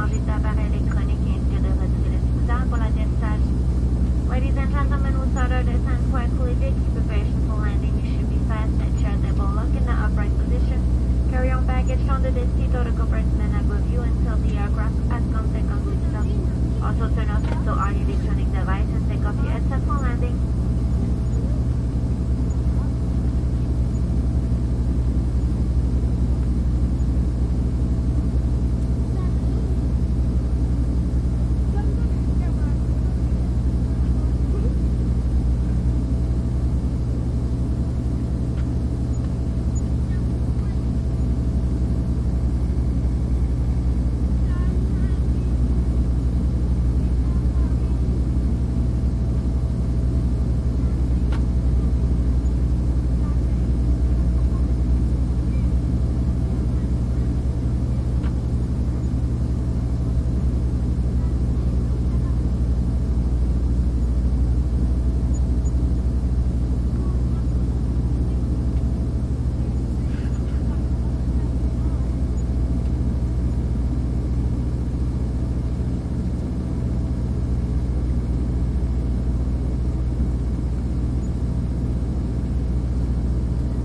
chargé d'appareils électroniques et ainsi de retirer le scooter pour l'atterrissage. Ladies and gentlemen, we start our descent quietly. Keep preparation for landing. You should be fastened, chair table lock in the upright position. Carry on baggage under the seat or the compartment above you until the aircraft has come to complete stop. Also turn off and store all electronic devices and take off your headset for landing.